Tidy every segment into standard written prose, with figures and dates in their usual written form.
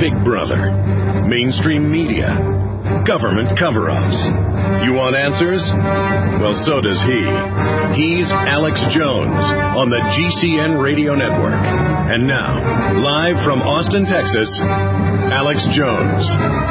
Big Brother, mainstream media, government cover-ups. You want answers? Well, so does he. He's Alex Jones on the GCN Radio Network. And now, live from Austin, Texas, Alex Jones.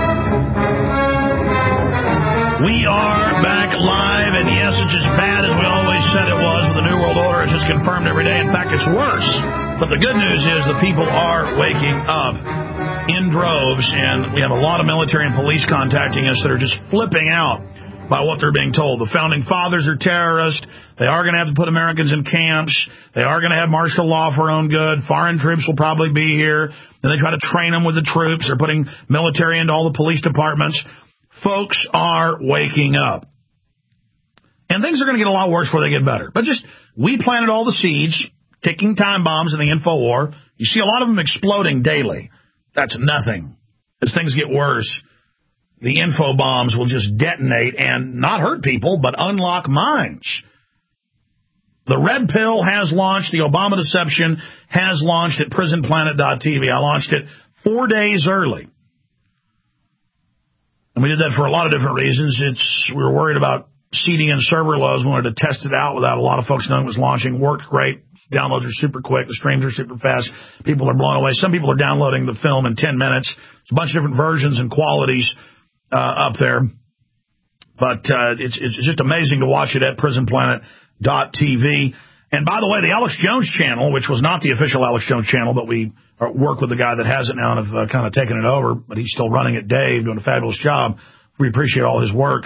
We are back live, and yes, it's as bad as we always said it was with the New World Order. It's just confirmed every day. In fact, it's worse. But the good news is the people are waking up in droves, and we have a lot of military and police contacting us that are just flipping out by what they're being told. The Founding Fathers are terrorists. They are going to have to put Americans in camps. They are going to have martial law for our own good. Foreign troops will probably be here. And they try to train them with the troops. They're putting military into all the police departments. Folks are waking up. And things are going to get a lot worse before they get better. But we planted all the seeds, ticking time bombs in the info war. You see a lot of them exploding daily. That's nothing. As things get worse, the info bombs will just detonate and not hurt people, but unlock minds. The Red Pill has launched. The Obama Deception has launched at prisonplanet.tv. I launched it 4 days early. And we did that for a lot of different reasons. We were worried about seeding and server loads. We wanted to test it out without a lot of folks knowing it was launching. Worked great. Downloads are super quick. The streams are super fast. People are blown away. Some people are downloading the film in 10 minutes. There's a bunch of different versions and qualities up there. But it's just amazing to watch it at prisonplanet.tv. And by the way, the Alex Jones channel, which was not the official Alex Jones channel, but we work with the guy that has it now and have kind of taken it over, but he's still running it, Dave, doing a fabulous job. We appreciate all his work.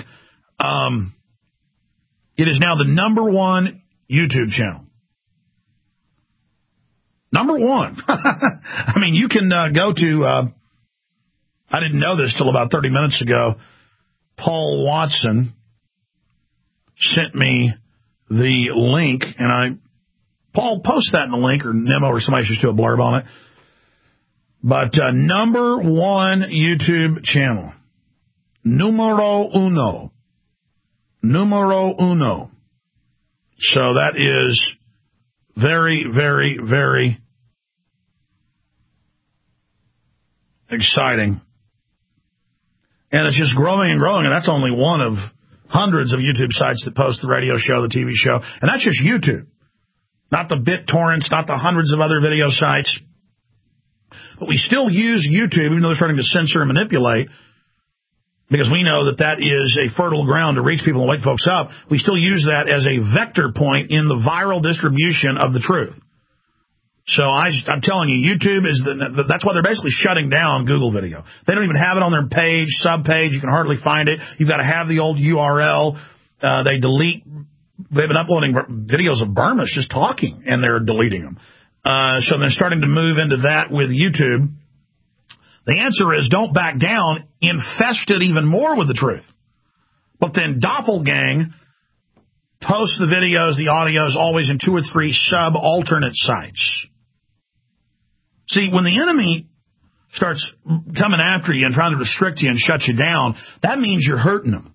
It is now the #1 YouTube channel. #1. I mean, you can go to, I didn't know this till about 30 minutes ago. Paul Watson sent me the link, and Paul, post that in the link, or Nemo, or somebody should just do a blurb on it. But #1 YouTube channel. Numero uno. So that is very, very, very exciting. And it's just growing and growing, and that's only one of hundreds of YouTube sites that post the radio show, the TV show. And that's just YouTube. Not the BitTorrents, not the hundreds of other video sites. But we still use YouTube, even though they're starting to censor and manipulate, because we know that is a fertile ground to reach people and wake folks up. We still use that as a vector point in the viral distribution of the truth. So I'm telling you, YouTube that's why they're basically shutting down Google Video. They don't even have it on their page, sub-page. You can hardly find it. You've got to have the old URL. They've been uploading videos of Burmas just talking, and they're deleting them. So they're starting to move into that with YouTube. The answer is don't back down, infest it even more with the truth. But then Doppelgang posts the videos, the audios, always in 2 or 3 sub-alternate sites. See, when the enemy starts coming after you and trying to restrict you and shut you down, that means you're hurting them.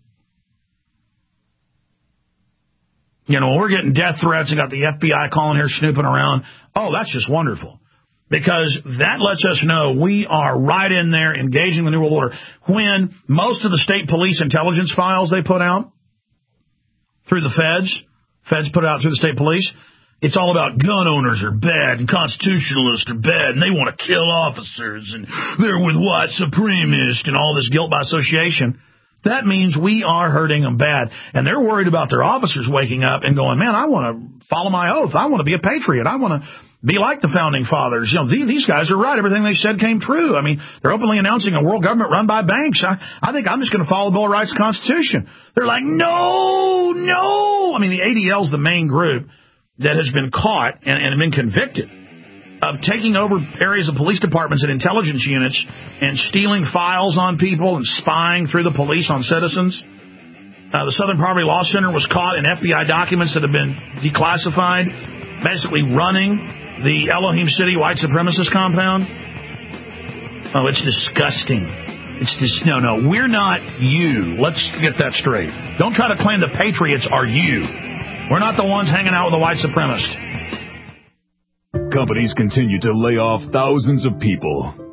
You know, when we're getting death threats and got the FBI calling here, snooping around, that's just wonderful. Because that lets us know we are right in there engaging the New World Order. When most of the state police intelligence files they put out through the feds put it out through the state police, it's all about gun owners are bad and constitutionalists are bad and they want to kill officers and they're with white supremacists and all this guilt by association. That means we are hurting them bad. And they're worried about their officers waking up and going, man, I want to follow my oath. I want to be a patriot. I want to be like the Founding Fathers. You know, these guys are right. Everything they said came true. I mean, they're openly announcing a world government run by banks. I think I'm just going to follow the Bill of Rights and Constitution. They're like, no. I mean, the ADL is the main group that has been caught and been convicted of taking over areas of police departments and intelligence units and stealing files on people and spying through the police on citizens. The Southern Poverty Law Center was caught in FBI documents that have been declassified, basically running the Elohim City white supremacist compound. Oh, it's disgusting. It's just, no, we're not you. Let's get that straight. Don't try to claim the patriots are you. We're not the ones hanging out with the white supremacists. Companies continue to lay off thousands of people.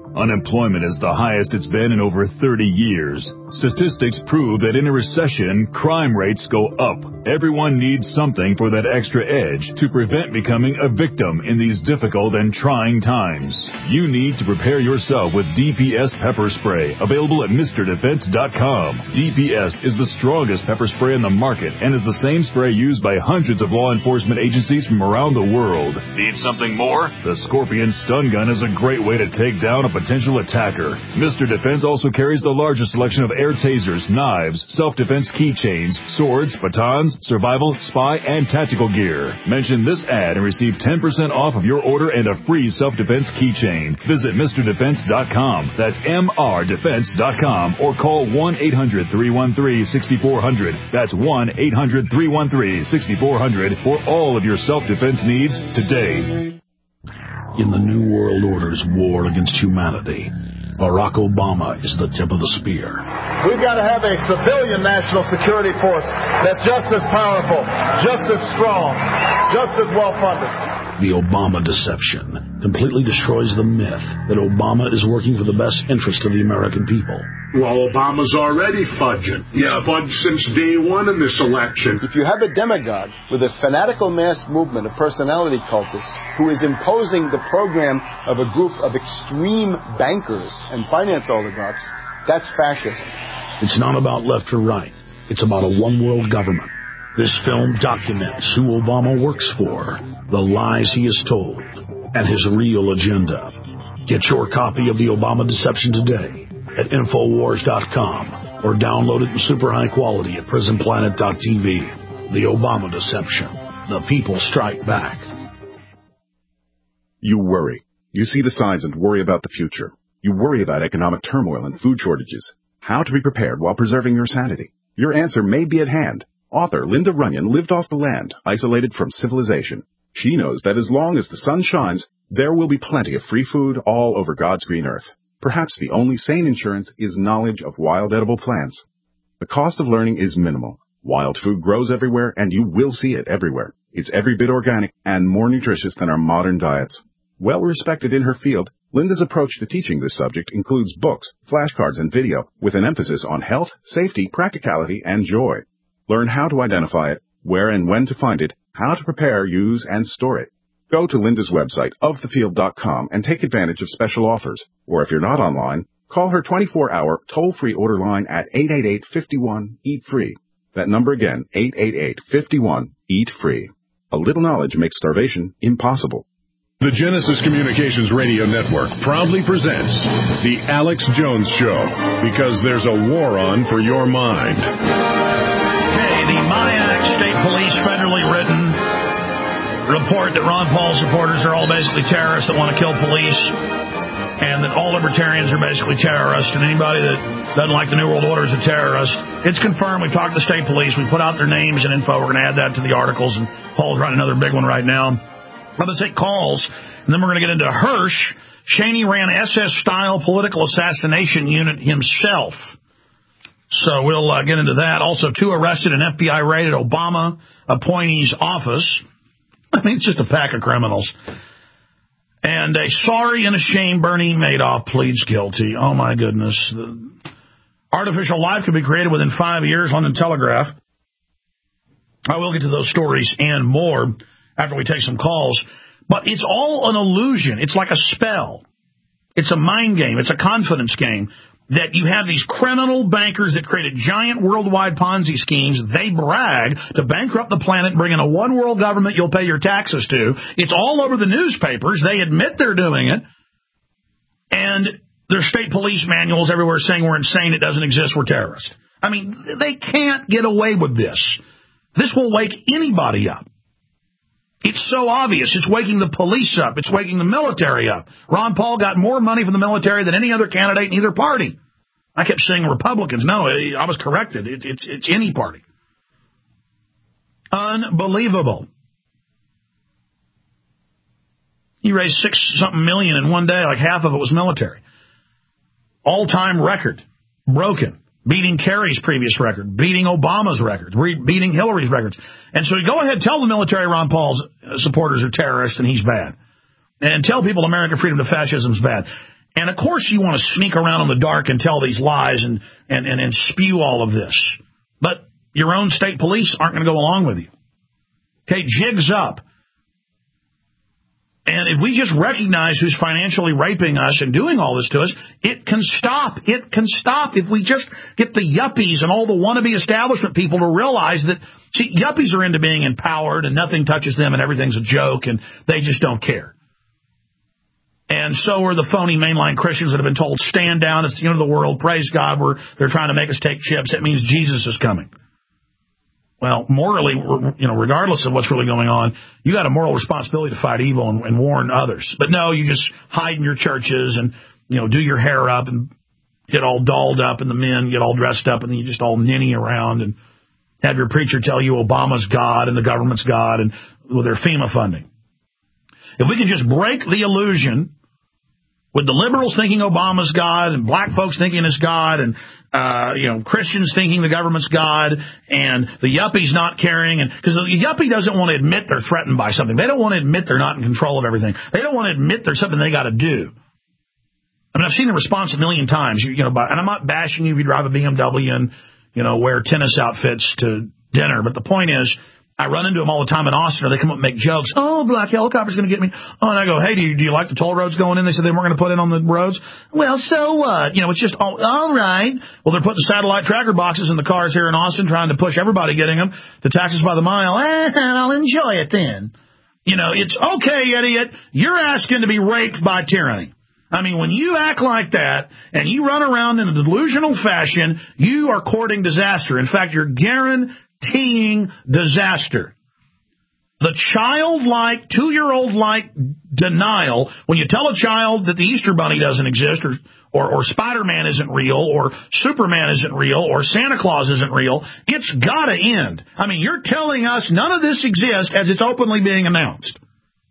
Unemployment is the highest it's been in over 30 years. Statistics prove that in a recession, crime rates go up. Everyone needs something for that extra edge to prevent becoming a victim in these difficult and trying times. You need to prepare yourself with DPS pepper spray, available at MrDefense.com. DPS is the strongest pepper spray in the market and is the same spray used by hundreds of law enforcement agencies from around the world. Need something more? The Scorpion Stun Gun is a great way to take down a potential attacker. Mr. Defense also carries the largest selection of air tasers, knives, self-defense keychains, swords, batons, survival, spy, and tactical gear. Mention this ad and receive 10% off of your order and a free self-defense keychain. Visit MrDefense.com. That's MRDefense.com or call 1-800-313-6400. That's 1-800-313-6400 for all of your self-defense needs today. In the New World Order's war against humanity, Barack Obama is the tip of the spear. We've got to have a civilian national security force that's just as powerful, just as strong, just as well-funded. The Obama deception completely destroys the myth that Obama is working for the best interest of the American people. Well, Obama's already fudging. He's fudged since day one in this election. If you have a demagogue with a fanatical mass movement of personality cultists who is imposing the program of a group of extreme bankers and finance oligarchs, that's fascism. It's not about left or right. It's about a one-world government. This film documents who Obama works for, the lies he has told, and his real agenda. Get your copy of The Obama Deception today at Infowars.com or download it in super high quality at PrisonPlanet.tv. The Obama Deception. The people strike back. You worry. You see the signs and worry about the future. You worry about economic turmoil and food shortages. How to be prepared while preserving your sanity. Your answer may be at hand. Author Linda Runyon lived off the land, isolated from civilization. She knows that as long as the sun shines, there will be plenty of free food all over God's green earth. Perhaps the only sane insurance is knowledge of wild edible plants. The cost of learning is minimal. Wild food grows everywhere, and you will see it everywhere. It's every bit organic and more nutritious than our modern diets. Well respected in her field, Linda's approach to teaching this subject includes books, flashcards, and video, with an emphasis on health, safety, practicality, and joy. Learn how to identify it, where and when to find it, how to prepare, use, and store it. Go to Linda's website, ofthefield.com, and take advantage of special offers. Or if you're not online, call her 24-hour toll-free order line at 888-51-EAT-FREE. That number again, 888-51-EAT-FREE. A little knowledge makes starvation impossible. The Genesis Communications Radio Network proudly presents The Alex Jones Show, because there's a war on for your mind. The MIAC State Police federally written report that Ron Paul supporters are all basically terrorists that want to kill police, and that all libertarians are basically terrorists, and anybody that doesn't like the New World Order is a terrorist. It's confirmed. We've talked to the state police. We put out their names and info. We're going to add that to the articles, and Paul's running another big one right now. I'm going to take calls, and then we're going to get into Hirsch. Cheney ran SS-style political assassination unit himself. So we'll get into that. Also, 2 arrested in FBI raid at Obama appointee's office. I mean, it's just a pack of criminals. And a sorry and ashamed Bernie Madoff pleads guilty. Oh, my goodness. The artificial life could be created within 5 years on the Telegraph. I will get to those stories and more after we take some calls. But it's all an illusion. It's like a spell. It's a mind game. It's a confidence game. That you have these criminal bankers that created giant worldwide Ponzi schemes. They brag to bankrupt the planet, bring in a one-world government you'll pay your taxes to. It's all over the newspapers. They admit they're doing it. And there's state police manuals everywhere saying we're insane, it doesn't exist, we're terrorists. I mean, they can't get away with this. This will wake anybody up. It's so obvious. It's waking the police up. It's waking the military up. Ron Paul got more money from the military than any other candidate in either party. I kept saying Republicans. No, I was corrected. It's any party. Unbelievable. He raised $6-something million in one day, like half of it was military. All-time record. Broken. Beating Kerry's previous record, beating Obama's records, beating Hillary's records. And so go ahead, tell the military Ron Paul's supporters are terrorists and he's bad. And tell people American freedom to fascism is bad. And, of course, you want to sneak around in the dark and tell these lies and spew all of this. But your own state police aren't going to go along with you. Okay, jigs up. And if we just recognize who's financially raping us and doing all this to us, it can stop. It can stop if we just get the yuppies and all the wannabe establishment people to realize that, see, yuppies are into being empowered and nothing touches them and everything's a joke and they just don't care. And so are the phony mainline Christians that have been told, stand down, it's the end of the world, praise God, they're trying to make us take chips. That means Jesus is coming. Well, morally, regardless of what's really going on, you got a moral responsibility to fight evil and warn others. But no, you just hide in your churches and, do your hair up and get all dolled up, and the men get all dressed up, and then you just all ninny around and have your preacher tell you Obama's God and the government's God and with their FEMA funding. If we can just break the illusion with the liberals thinking Obama's God and black folks thinking it's God and Christians thinking the government's God and the yuppies not caring, and because the yuppie doesn't want to admit they're threatened by something. They don't want to admit they're not in control of everything. They don't want to admit there's something they got to do. I mean, I've seen the response a million times. And I'm not bashing you if you drive a BMW and wear tennis outfits to dinner, but the point is, I run into them all the time in Austin, or they come up and make jokes. Oh, black helicopter's going to get me. Oh, and I go, hey, do you like the toll roads going in? They said they weren't going to put in on the roads. Well, so what? It's just all right. Well, they're putting satellite tracker boxes in the cars here in Austin, trying to push everybody getting them to taxes by the mile. I'll enjoy it then. It's okay, idiot. You're asking to be raped by tyranny. I mean, when you act like that and you run around in a delusional fashion, you are courting disaster. In fact, you're guaranteeing disaster. The childlike, 2-year-old-like denial, when you tell a child that the Easter Bunny doesn't exist, or Spider-Man isn't real, or Superman isn't real, or Santa Claus isn't real, it's got to end. I mean, you're telling us none of this exists as it's openly being announced.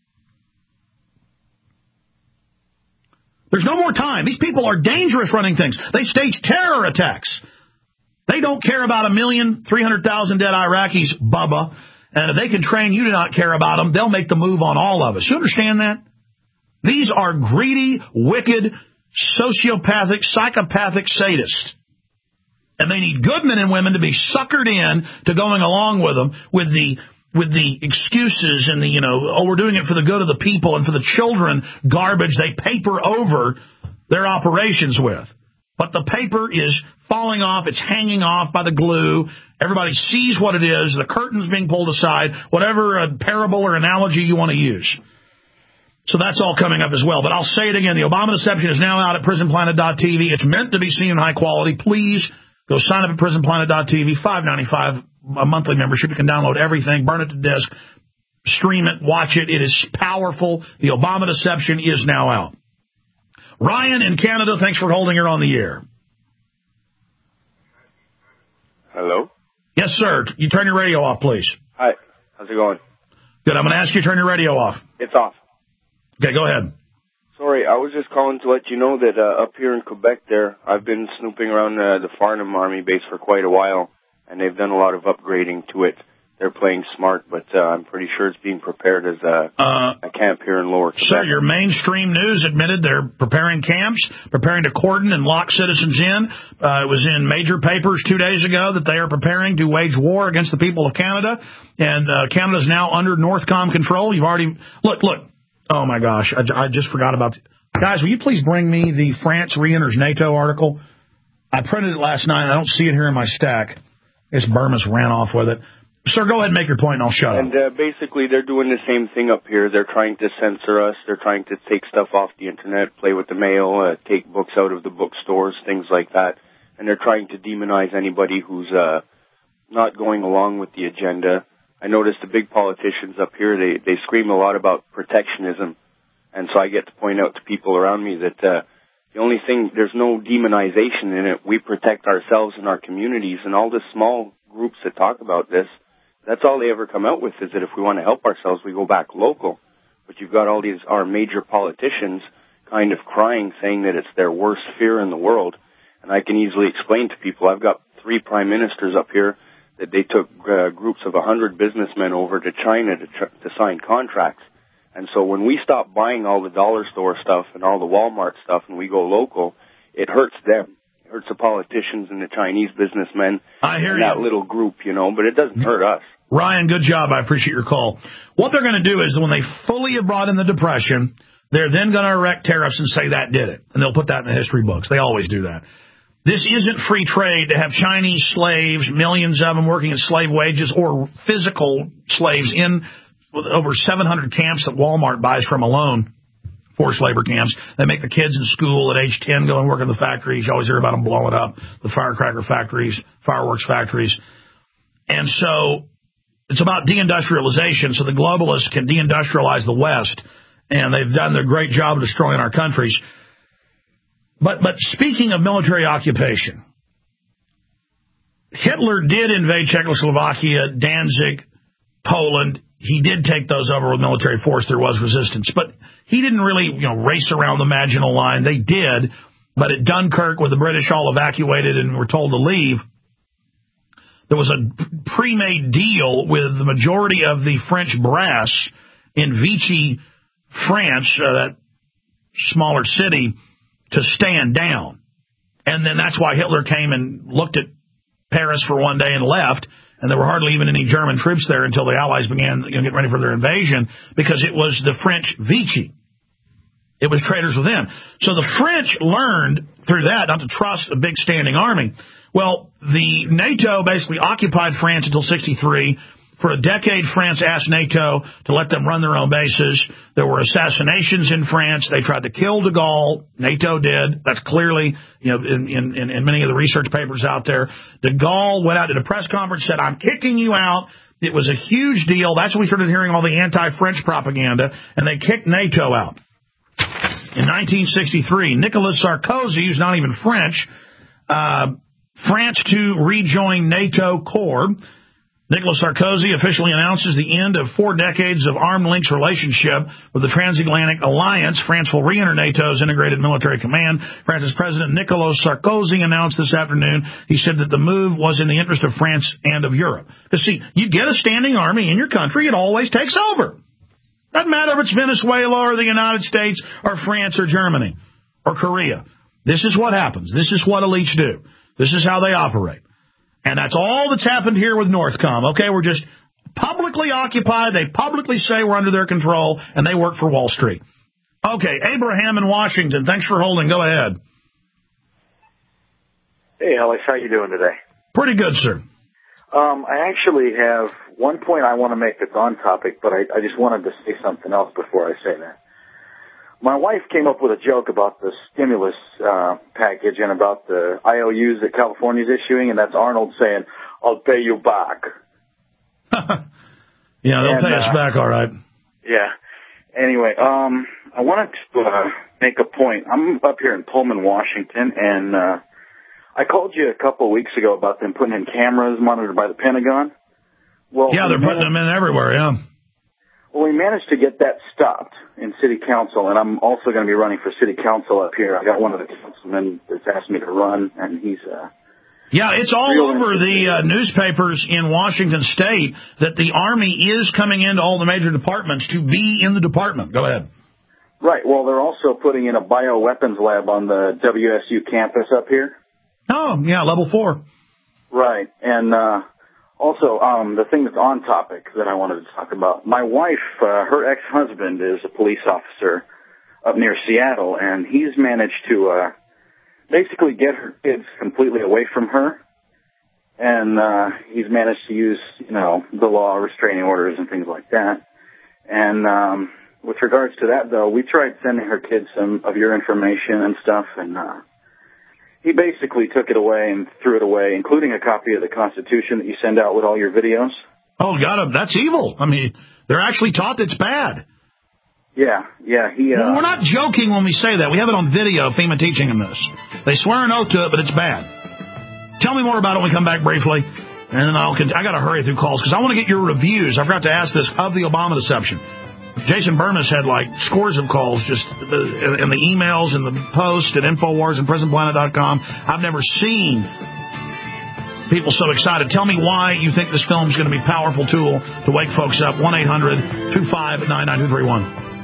There's no more time. These people are dangerous running things. They stage terror attacks. They don't care about 1,300,000 dead Iraqis, Bubba. And if they can train you to not care about them, they'll make the move on all of us. You understand that? These are greedy, wicked, sociopathic, psychopathic sadists. And they need good men and women to be suckered in to going along with them with the excuses and we're doing it for the good of the people and for the children garbage they paper over their operations with. But the paper is falling off. It's hanging off by the glue. Everybody sees what it is. The curtain's being pulled aside, whatever parable or analogy you want to use. So that's all coming up as well. But I'll say it again. The Obama Deception is now out at prisonplanet.tv. It's meant to be seen in high quality. Please go sign up at prisonplanet.tv. $5.95 a monthly membership. You can download everything, burn it to disk, stream it, watch it. It is powerful. The Obama Deception is now out. Ryan in Canada, thanks for holding her on the air. Hello? Yes, sir. You turn your radio off, please. Hi. How's it going? Good. I'm going to ask you to turn your radio off. It's off. Okay, go ahead. Sorry, I was just calling to let you know that up here in Quebec there, I've been snooping around the Farnham Army base for quite a while, and they've done a lot of upgrading to it. They're playing smart, but I'm pretty sure it's being prepared as a camp here in Lower Quebec. Sir, your mainstream news admitted they're preparing camps, preparing to cordon and lock citizens in. It was in major papers 2 days ago that they are preparing to wage war against the people of Canada, and Canada's now under Northcom control. You've already... Look. Oh, my gosh. I just forgot about... Guys, will you please bring me the France re-enters NATO article? I printed it last night. I don't see it here in my stack. I guess Burma's ran off with it. Sir, go ahead and make your point, and I'll shut up. And basically, they're doing the same thing up here. They're trying to censor us. They're trying to take stuff off the Internet, play with the mail, take books out of the bookstores, things like that. And they're trying to demonize anybody who's not going along with the agenda. I noticed the big politicians up here, they scream a lot about protectionism. And so I get to point out to people around me that the only thing, there's no demonization in it. We protect ourselves and our communities, and all the small groups that talk about this, that's all they ever come out with, is that if we want to help ourselves, we go back local. But you've got all these, our major politicians kind of crying, saying that it's their worst fear in the world. And I can easily explain to people, I've got 3 prime ministers up here that they took groups of 100 businessmen over to China to sign contracts. And so when we stop buying all the dollar store stuff and all the Walmart stuff and we go local, it hurts them. It hurts the politicians and the Chinese businessmen and that little group, but it doesn't hurt us. Ryan, good job. I appreciate your call. What they're going to do is when they fully have brought in the Depression, they're then going to erect tariffs and say that did it. And they'll put that in the history books. They always do that. This isn't free trade to have Chinese slaves, millions of them working at slave wages, or physical slaves in over 700 camps that Walmart buys from alone, forced labor camps. They make the kids in school at age 10 go and work in the factories. You always hear about them blowing up, the firecracker factories, fireworks factories. And so it's about deindustrialization, so the globalists can deindustrialize the West, and they've done a great job of destroying our countries. But speaking of military occupation, Hitler did invade Czechoslovakia, Danzig, Poland. He did take those over with military force. There was resistance. But he didn't really, race around the Maginot Line. They did. But at Dunkirk, with the British all evacuated and were told to leave, there was a pre-made deal with the majority of the French brass in Vichy, France, that smaller city, to stand down. And then that's why Hitler came and looked at Paris for one day and left, and there were hardly even any German troops there until the Allies began getting ready for their invasion, because it was the French Vichy. It was traitors within. So the French learned through that not to trust a big standing army. Well, the NATO basically occupied France until 1963. For a decade, France asked NATO to let them run their own bases. There were assassinations in France. They tried to kill de Gaulle. NATO did. That's clearly, in many of the research papers out there. De Gaulle went out at a press conference, said, "I'm kicking you out." It was a huge deal. That's when we started hearing all the anti-French propaganda, and they kicked NATO out. In 1963, Nicolas Sarkozy, who's not even French, France to rejoin NATO core. Nicolas Sarkozy officially announces the end of 4 decades of armed links relationship with the Transatlantic Alliance. France will re-enter NATO's integrated military command. France's President Nicolas Sarkozy announced this afternoon, he said that the move was in the interest of France and of Europe. Because, see, you get a standing army in your country, it always takes over. Doesn't matter if it's Venezuela or the United States or France or Germany or Korea. This is what happens. This is what elites do. This is how they operate. And that's all that's happened here with Northcom. Okay, we're just publicly occupied. They publicly say we're under their control, and they work for Wall Street. Okay, Abraham in Washington. Thanks for holding. Go ahead. Hey, Alex. How you doing today? Pretty good, sir. I actually have one point I want to make that's on topic, but I just wanted to say something else before I say that. My wife came up with a joke about the stimulus package and about the IOUs that California's issuing, and that's Arnold saying, "I'll pay you back." Yeah, they'll pay us back, all right. Yeah. Anyway, I wanted to make a point. I'm up here in Pullman, Washington, and I called you a couple of weeks ago about them putting in cameras monitored by the Pentagon. Well, yeah, they're putting them in everywhere, yeah. Well, we managed to get that stopped in City Council, and I'm also going to be running for City Council up here. I got one of the councilmen that's asked me to run, and he's yeah, it's all over the newspapers in Washington State that the Army is coming into all the major departments to be in the department. Go ahead. Right. Well, they're also putting in a bioweapons lab on the WSU campus up here. Oh, yeah, level 4. Right. And also, the thing that's on topic that I wanted to talk about, my wife, her ex-husband is a police officer up near Seattle, and he's managed to basically get her kids completely away from her. And he's managed to use, the law, restraining orders and things like that. And with regards to that, though, we tried sending her kids some of your information and stuff, and he basically took it away and threw it away, including a copy of the Constitution that you send out with all your videos. Oh, God, that's evil. I mean, they're actually taught it's bad. Yeah. Well, we're not joking when we say that. We have it on video, FEMA teaching them this. They swear an oath to it, but it's bad. Tell me more about it when we come back briefly, and then I got to hurry through calls because I want to get your reviews. I forgot to ask this of the Obama deception. Jason Burmis had scores of calls just in the emails and the post at Infowars and PrisonPlanet.com. I've never seen people so excited. Tell me why you think this film is going to be a powerful tool to wake folks up. 1-800-259-9231.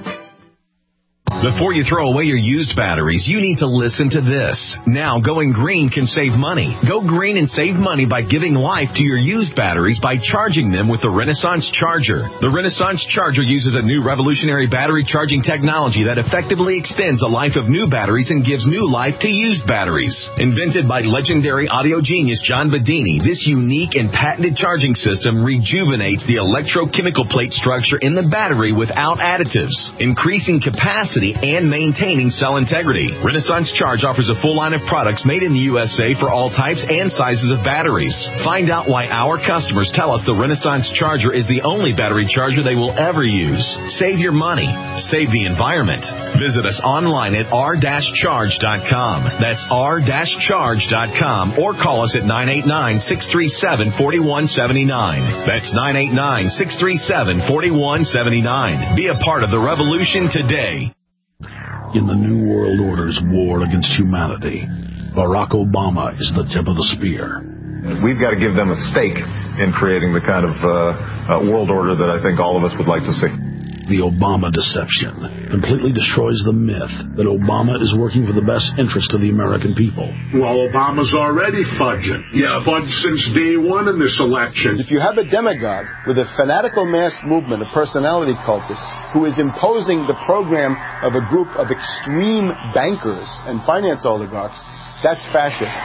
Before you throw away your used batteries, you need to listen to this. Now, going green can save money. Go green and save money by giving life to your used batteries by charging them with the Renaissance Charger. The Renaissance Charger uses a new revolutionary battery charging technology that effectively extends the life of new batteries and gives new life to used batteries. Invented by legendary audio genius John Bedini, this unique and patented charging system rejuvenates the electrochemical plate structure in the battery without additives, increasing capacity and maintaining cell integrity. Renaissance Charge offers a full line of products made in the USA for all types and sizes of batteries. Find out why our customers tell us the Renaissance Charger is the only battery charger they will ever use. Save your money. Save the environment. Visit us online at r-charge.com. That's r-charge.com or call us at 989-637-4179. That's 989-637-4179. Be a part of the revolution today. In the New World Order's war against humanity, Barack Obama is the tip of the spear. We've got to give them a stake in creating the kind of world order that I think all of us would like to see. The Obama deception completely destroys the myth that Obama is working for the best interest of the American people. Well, Obama's already fudging. He's fudged since day one in this election. If you have a demagogue with a fanatical mass movement of personality cultists who is imposing the program of a group of extreme bankers and finance oligarchs, that's fascism.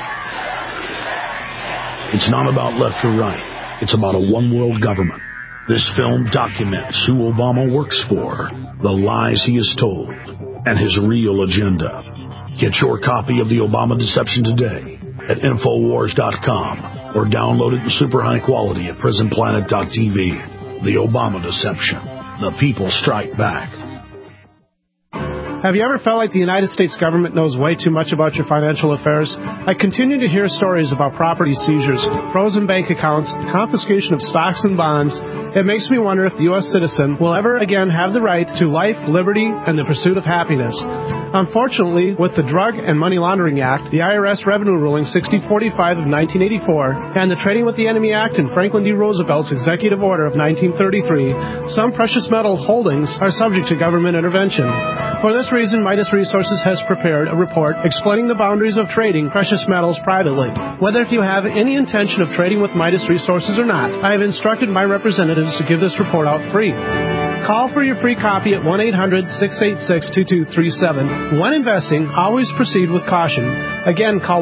It's not about left or right. It's about a one-world government. This film documents who Obama works for, the lies he has told, and his real agenda. Get your copy of The Obama Deception today at Infowars.com or download it in super high quality at PrisonPlanet.tv. The Obama Deception. The people strike back. Have you ever felt like the United States government knows way too much about your financial affairs? I continue to hear stories about property seizures, frozen bank accounts, confiscation of stocks and bonds. It makes me wonder if the U.S. citizen will ever again have the right to life, liberty, and the pursuit of happiness. Unfortunately, with the Drug and Money Laundering Act, the IRS Revenue Ruling 6045 of 1984, and the Trading with the Enemy Act and Franklin D. Roosevelt's Executive Order of 1933, some precious metal holdings are subject to government intervention. For this reason, Midas Resources has prepared a report explaining the boundaries of trading precious metals privately. Whether if you have any intention of trading with Midas Resources or not, I have instructed my representatives to give this report out free. Call for your free copy at 1-800-686-2237. When investing, always proceed with caution. Again, call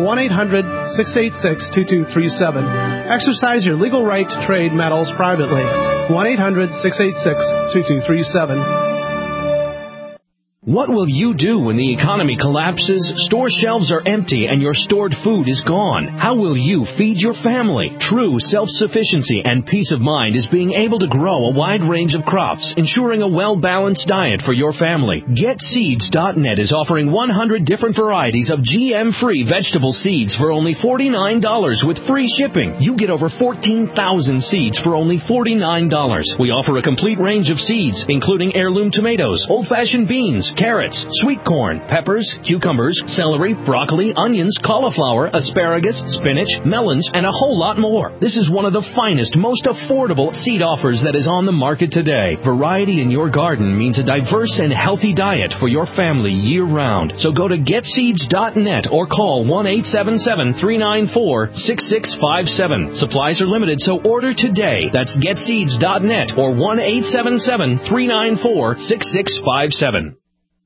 1-800-686-2237. Exercise your legal right to trade metals privately. 1-800-686-2237. What will you do when the economy collapses, store shelves are empty, and your stored food is gone? How will you feed your family? True self-sufficiency and peace of mind is being able to grow a wide range of crops, ensuring a well-balanced diet for your family. GetSeeds.net is offering 100 different varieties of GM-free vegetable seeds for only $49 with free shipping. You get over 14,000 seeds for only $49. We offer a complete range of seeds, including heirloom tomatoes, old-fashioned beans, carrots, sweet corn, peppers, cucumbers, celery, broccoli, onions, cauliflower, asparagus, spinach, melons, and a whole lot more. This is one of the finest, most affordable seed offers that is on the market today. Variety in your garden means a diverse and healthy diet for your family year-round. So go to GetSeeds.net or call 1-877-394-6657. Supplies are limited, so order today. That's GetSeeds.net or 1-877-394-6657.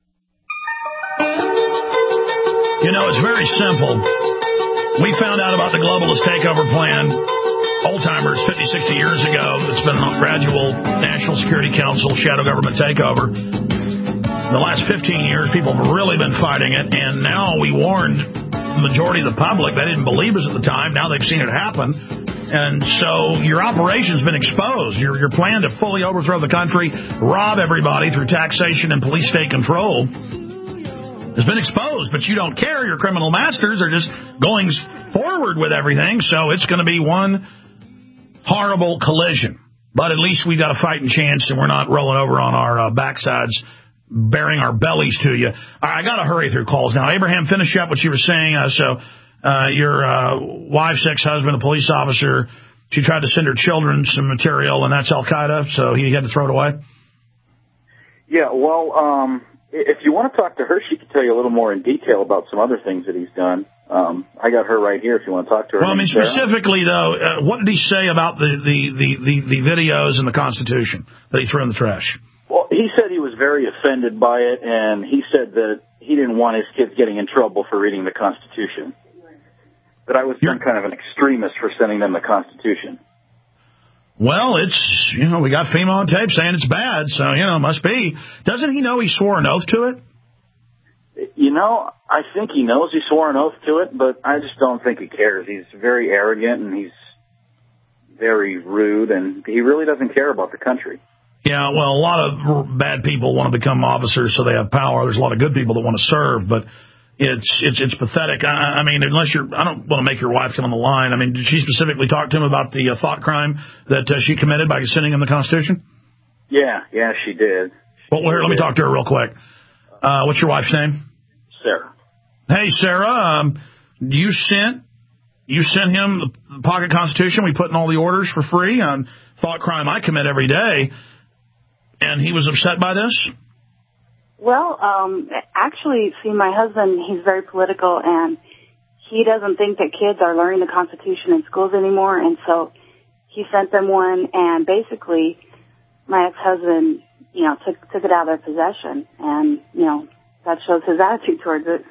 You know, it's very simple. We found out about the globalist takeover plan, old-timers, 50, 60 years ago. It's been a gradual National Security Council shadow government takeover. The last 15 years, people have really been fighting it, and now we warned the majority of the public. They didn't believe us at the time. Now they've seen it happen. And so your operation's been exposed. Your plan to fully overthrow the country, rob everybody through taxation and police state control has been exposed, but you don't care. Your criminal masters are just going forward with everything, so it's going to be one horrible collision. But at least we got a fighting chance, and we're not rolling over on our backsides, bearing our bellies to you. I got to hurry through calls now. Abraham, finish up what you were saying. Your wife's ex-husband, a police officer, she tried to send her children some material, and that's Al-Qaeda, so he had to throw it away? Yeah, well, if you want to talk to her, she could tell you a little more in detail about some other things that he's done. I got her right here if you want to talk to her. Well, I mean, specifically, though, what did he say about the videos and the Constitution that he threw in the trash? Well, he said he was very offended by it, and he said that he didn't want his kids getting in trouble for reading the Constitution. That I was some kind of an extremist for sending them the Constitution. Well, it's, we got FEMA on tape saying it's bad, so, must be. Doesn't he know he swore an oath to it? I think he knows he swore an oath to it, but I just don't think he cares. He's very arrogant, and he's very rude, and he really doesn't care about the country. Yeah, well, a lot of bad people want to become officers so they have power. There's a lot of good people that want to serve, but it's pathetic. I mean, I don't want to make your wife come on the line. I mean, did she specifically talk to him about the thought crime that she committed by sending him the Constitution? Yeah, she did. Well, here, let me talk to her real quick. What's your wife's name? Sarah. Hey, Sarah, you sent him the pocket Constitution. We put in all the orders for free on thought crime I commit every day, and he was upset by this? Well, actually, see, my husband, he's very political, and he doesn't think that kids are learning the Constitution in schools anymore, and so he sent them one, and basically my ex-husband, took it out of their possession, and, that shows his attitude towards it.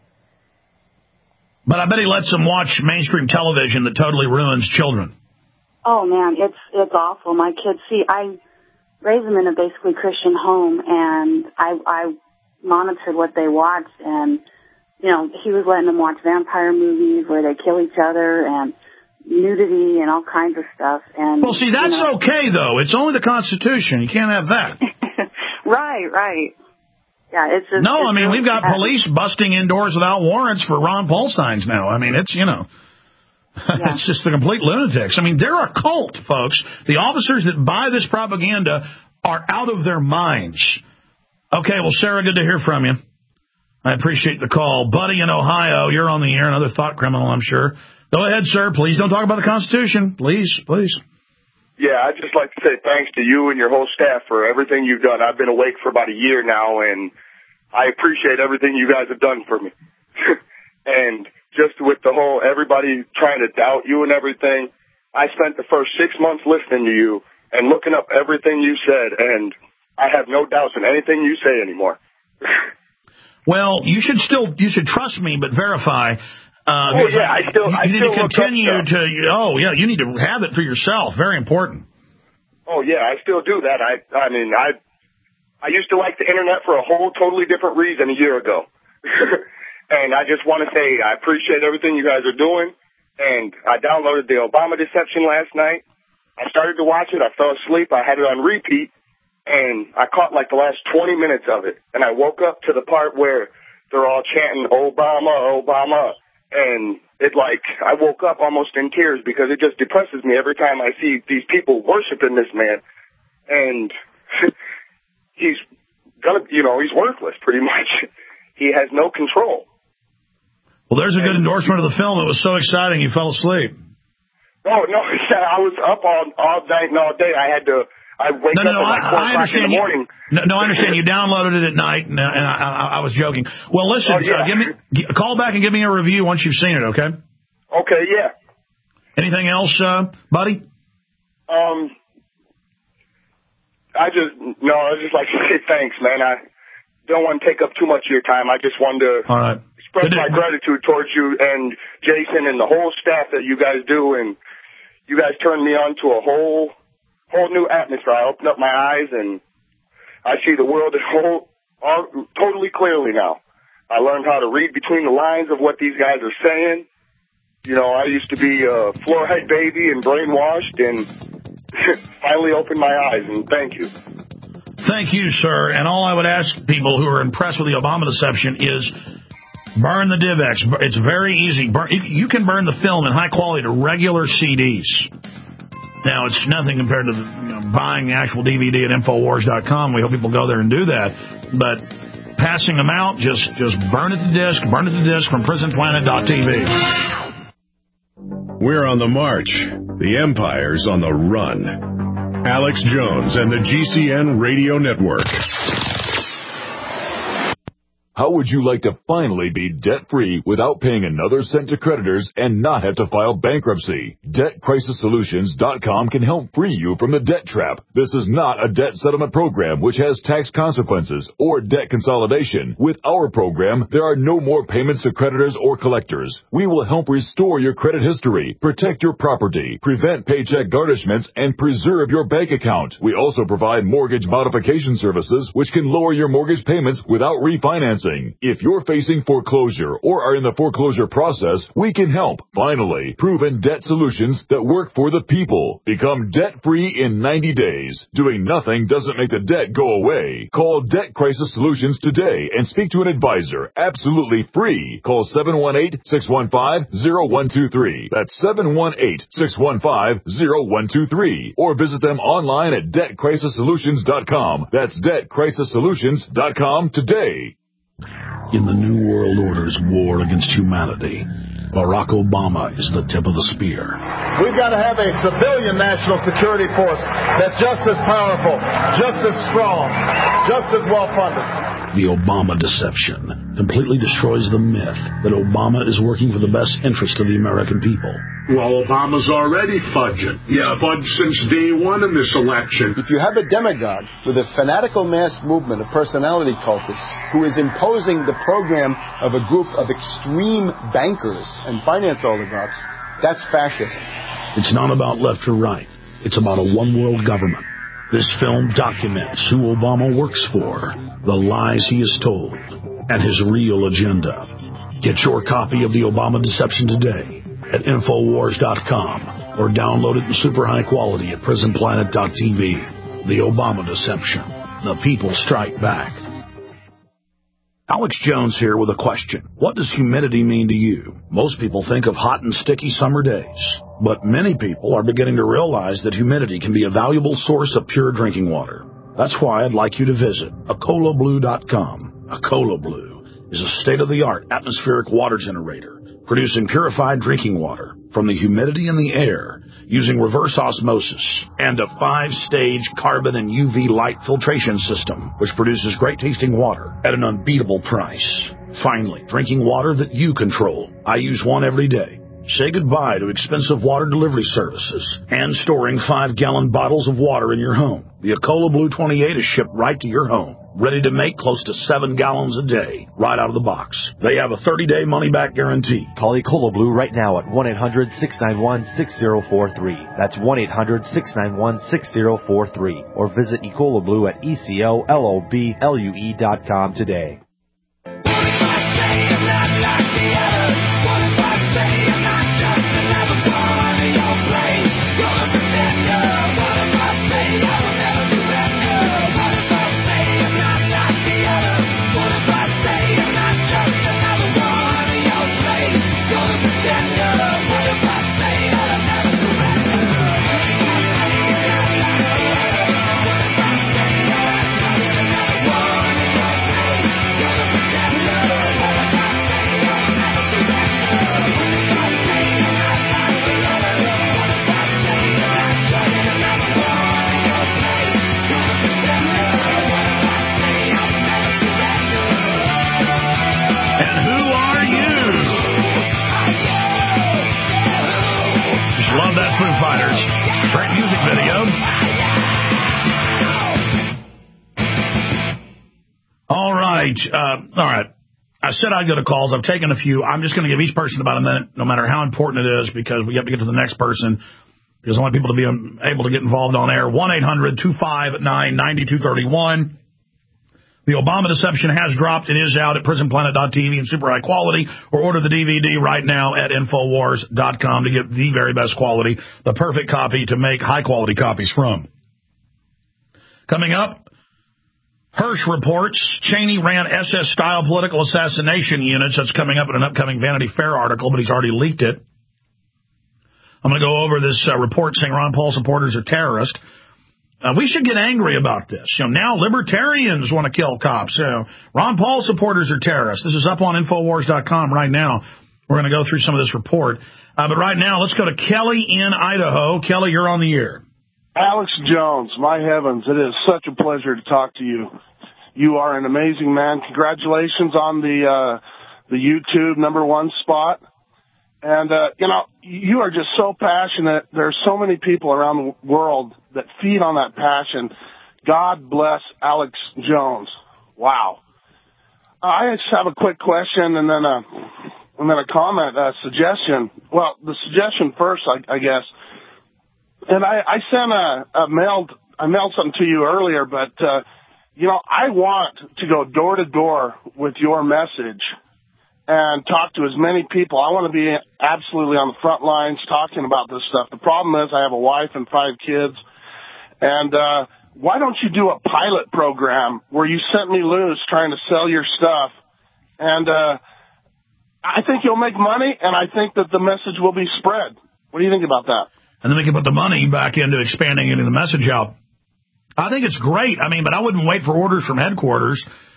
But I bet he lets them watch mainstream television that totally ruins children. Oh, man, it's awful. My kids, I raised them in a basically Christian home, and I monitored what they watched, and, he was letting them watch vampire movies where they kill each other and nudity and all kinds of stuff. And well, see, that's okay, though. It's only the Constitution. You can't have that. Right. Yeah, it's just... No, I mean, we've got police busting indoors without warrants for Ron Paul signs now. I mean, it's, it's just the complete lunatics. I mean, they're a cult, folks. The officers that buy this propaganda are out of their minds. Okay, well, Sarah, good to hear from you. I appreciate the call. Buddy in Ohio, you're on the air, another thought criminal, I'm sure. Go ahead, sir. Please don't talk about the Constitution. Please. Yeah, I'd just like to say thanks to you and your whole staff for everything you've done. I've been awake for about a year now, and I appreciate everything you guys have done for me. And just with the whole everybody trying to doubt you and everything, I spent the first 6 months listening to you and looking up everything you said, and I have no doubts in anything you say anymore. Well, you should trust me, but verify. You need to continue to. Oh, yeah, you need to have it for yourself. Very important. Oh, yeah, I still do that. I mean, I used to like the internet for a whole totally different reason a year ago. And I just want to say I appreciate everything you guys are doing. And I downloaded the Obama Deception last night. I started to watch it. I fell asleep. I had it on repeat. And I caught like the last 20 minutes of it. And I woke up to the part where they're all chanting Obama, Obama. And I woke up almost in tears because it just depresses me every time I see these people worshiping this man. And he's worthless pretty much. He has no control. Well, there's a good endorsement of the film. It was so exciting you fell asleep. Oh, no, I was up all night and all day. I wake up at 4 o'clock in the morning. I understand. You downloaded it at night, and I was joking. Well, listen, call back and give me a review once you've seen it, okay? Okay, yeah. Anything else, buddy? I just like to say thanks, man. I don't want to take up too much of your time. I just wanted to express my gratitude towards you and Jason and the whole staff that you guys do, and you guys turned me on to a whole new atmosphere. I opened up my eyes, and I see the world totally clearly now. I learned how to read between the lines of what these guys are saying. I used to be a floorhead baby and brainwashed, and finally opened my eyes, and thank you. Thank you, sir. And all I would ask people who are impressed with the Obama Deception is burn the DivX. It's very easy. You can burn the film in high quality to regular CDs. Now, it's nothing compared to buying the actual DVD at Infowars.com. We hope people go there and do that. But passing them out, just burn it to disc from PrisonPlanet.tv. We're on the march. The Empire's on the run. Alex Jones and the GCN Radio Network. How would you like to finally be debt-free without paying another cent to creditors and not have to file bankruptcy? DebtCrisisSolutions.com can help free you from the debt trap. This is not a debt settlement program which has tax consequences or debt consolidation. With our program, there are no more payments to creditors or collectors. We will help restore your credit history, protect your property, prevent paycheck garnishments, and preserve your bank account. We also provide mortgage modification services which can lower your mortgage payments without refinancing. If you're facing foreclosure or are in the foreclosure process, we can help. Finally, proven debt solutions that work for the people. Become debt-free in 90 days. Doing nothing doesn't make the debt go away. Call Debt Crisis Solutions today and speak to an advisor absolutely free. Call 718-615-0123. That's 718-615-0123. Or visit them online at DebtCrisisSolutions.com. That's DebtCrisisSolutions.com today. In the New World Order's war against humanity, Barack Obama is the tip of the spear. We've got to have a civilian national security force that's just as powerful, just as strong, just as well-funded. The Obama deception completely destroys the myth that Obama is working for the best interest of the American people. Well, Obama's already fudging. He's fudged since day one in this election. If you have a demagogue with a fanatical mass movement of personality cultists who is imposing the program of a group of extreme bankers and finance oligarchs, that's fascism. It's not about left or right. It's about a one-world government. This film documents who Obama works for, the lies he has told, and his real agenda. Get your copy of The Obama Deception today at Infowars.com or download it in super high quality at PrisonPlanet.tv. The Obama Deception. The people strike back. Alex Jones here with a question. What does humidity mean to you? Most people think of hot and sticky summer days, but many people are beginning to realize that humidity can be a valuable source of pure drinking water. That's why I'd like you to visit AcolaBlue.com. Acola Blue is a state-of-the-art atmospheric water generator producing purified drinking water from the humidity in the air using reverse osmosis and a 5-stage carbon and UV light filtration system, which produces great-tasting water at an unbeatable price. Finally, drinking water that you control. I use one every day. Say goodbye to expensive water delivery services and storing 5-gallon bottles of water in your home. The Acola Blue 28 is shipped right to your home, ready to make close to 7 gallons a day, right out of the box. They have a 30-day money-back guarantee. Call Acola Blue right now at 1-800-691-6043. That's 1-800-691-6043. Or visit Acola Blue at ECOLOBLUE.com today. All right. I said I'd go to calls. I've taken a few. I'm just going to give each person about a minute, no matter how important it is, because we have to get to the next person, because I want people to be able to get involved on air. 1-800-259-9231. The Obama Deception has dropped. It is out at PrisonPlanet.tv in super high quality, or order the DVD right now at Infowars.com to get the very best quality, the perfect copy to make high-quality copies from. Coming up, Hirsch reports Cheney ran SS-style political assassination units. That's coming up in an upcoming Vanity Fair article, but he's already leaked it. I'm going to go over this report saying Ron Paul supporters are terrorists. We should get angry about this. Now libertarians want to kill cops. Ron Paul supporters are terrorists. This is up on Infowars.com right now. We're going to go through some of this report. But right now, let's go to Kelly in Idaho. Kelly, you're on the air. Alex Jones, my heavens, it is such a pleasure to talk to you. You are an amazing man. Congratulations on the YouTube #1 spot. And, you are just so passionate. There's so many people around the world that feed on that passion. God bless Alex Jones. Wow. I just have a quick question and then a comment, a suggestion. Well, the suggestion first, I guess. And I sent I mailed something to you earlier, but, I want to go door to door with your message and talk to as many people. I want to be absolutely on the front lines talking about this stuff. The problem is I have a wife and 5 kids. And why don't you do a pilot program where you sent me loose trying to sell your stuff? And I think you'll make money, and I think that the message will be spread. What do you think about that? And then we can put the money back into expanding getting the message out. I think it's great. I mean, but I wouldn't wait for orders from headquarters.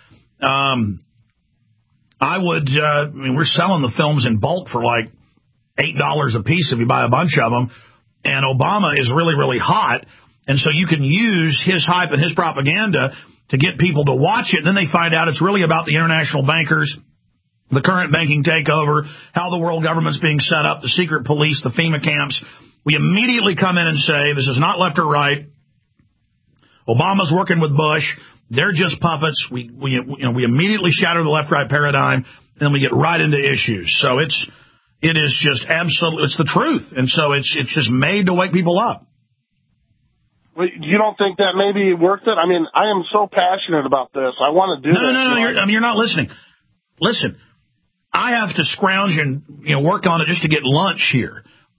I would, we're selling the films in bulk for like $8 a piece if you buy a bunch of them. And Obama is really, really hot. And so you can use his hype and his propaganda to get people to watch it. And then they find out it's really about the international bankers, the current banking takeover, how the world government's being set up, the secret police, the FEMA camps. We immediately come in and say, this is not left or right. Obama's working with Bush. They're just puppets. We immediately shatter the left-right paradigm, and we get right into issues. So it is just absolutely, it's the truth. And so it's just made to wake people up. Well, you don't think that maybe worked it? I mean, I am so passionate about this. I want to do this. No, you're not listening. Listen, I have to scrounge and work on it just to get lunch here.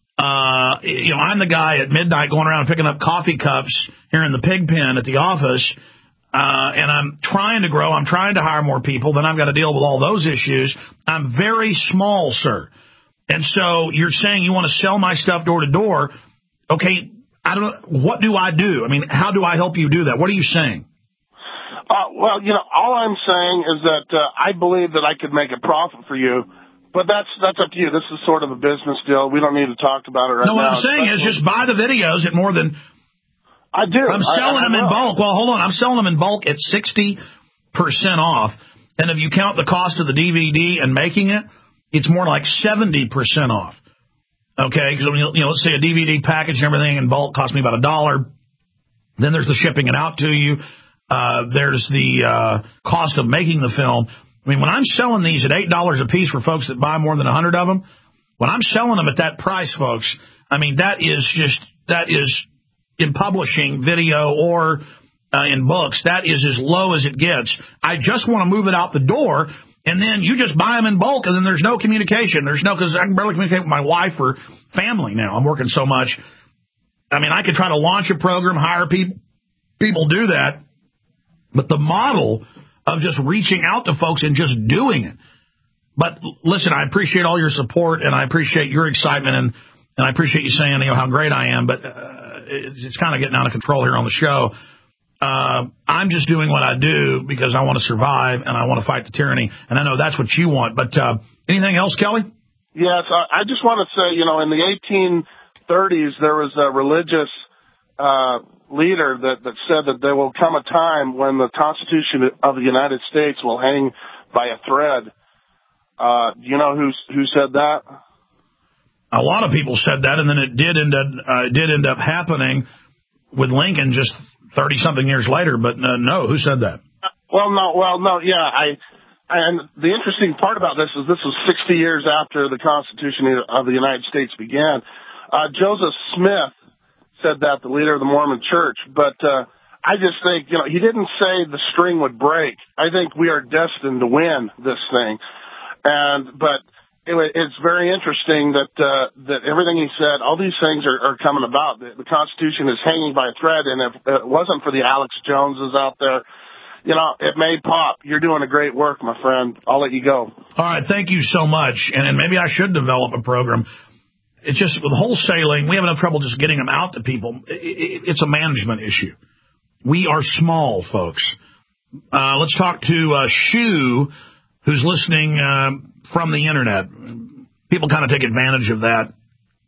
I'm the guy at midnight going around picking up coffee cups here in the pig pen at the office. And I'm trying to grow. I'm trying to hire more people. Then I've got to deal with all those issues. I'm very small, sir. And so you're saying you want to sell my stuff door to door. Okay, I don't know. What do I do? I mean, how do I help you do that? What are you saying? Well, all I'm saying is that I believe that I could make a profit for you. But that's up to you. This is sort of a business deal. We don't need to talk about it right now. No, what I'm saying is just buy the videos at more than... I do. I'm selling them in bulk. Well, hold on. I'm selling them in bulk at 60% off. And if you count the cost of the DVD and making it, it's more like 70% off. Okay? Because, let's say a DVD package and everything in bulk costs me about $1. Then there's the shipping it out to you. There's the cost of making the film. I mean, when I'm selling these at $8 a piece for folks that buy more than 100 of them, when I'm selling them at that price, folks, I mean, that is in publishing video or in books, that is as low as it gets. I just want to move it out the door, and then you just buy them in bulk, and then there's no communication. Because I can barely communicate with my wife or family now. I'm working so much. I mean, I could try to launch a program, hire people do that, but the model of just reaching out to folks and just doing it. But listen, I appreciate all your support, and I appreciate your excitement, and I appreciate you saying how great I am, but it's kind of getting out of control here on the show. I'm just doing what I do because I want to survive, and I want to fight the tyranny, and I know that's what you want. But anything else, Kelly? Yes, I just want to say, in the 1830s, there was a religious leader that said that there will come a time when the Constitution of the United States will hang by a thread. Do you know who said that? A lot of people said that, and then it did end up happening with Lincoln just 30-something years later. But no, who said that? No, yeah. And the interesting part about this is this was 60 years after the Constitution of the United States began. Joseph Smith said that, the leader of the Mormon Church. But I just think, he didn't say the string would break. I think we are destined to win this thing. But it's very interesting that everything he said, all these things are coming about. The Constitution is hanging by a thread, and if it wasn't for the Alex Joneses out there, it may pop. You're doing a great work, my friend. I'll let you go. All right, thank you so much. And maybe I should develop a program. It's just with wholesaling, we have enough trouble just getting them out to people. It's a management issue. We are small, folks. Let's talk to Shu, who's listening from the internet. People kind of take advantage of that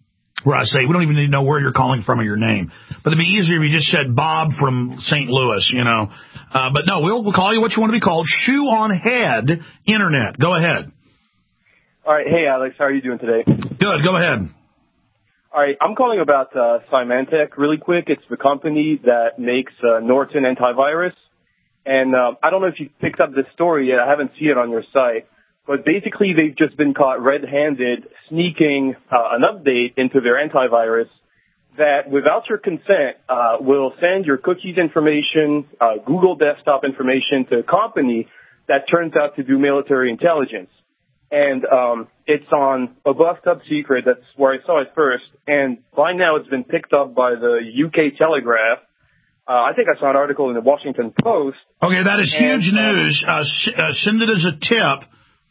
where I say, we don't even need to know where you're calling from or your name. But it'd be easier if you just said Bob from St. Louis, you know. But no, we'll call you what you want to be called. Shoe on Head Internet. Go ahead. All right. Hey, Alex. How are you doing today? Good. Go ahead. All right. I'm calling about Symantec really quick. It's the company that makes Norton antivirus. And I don't know if you picked up this story yet. I haven't seen it on your site. But basically, they've just been caught red-handed sneaking an update into their antivirus that, without your consent, will send your cookies information, Google desktop information to a company that turns out to do military intelligence. And it's on a bust-up secret. That's where I saw it first. And by now, it's been picked up by the UK Telegraph. I think I saw an article in the Washington Post. Okay, that is huge news. Send it as a tip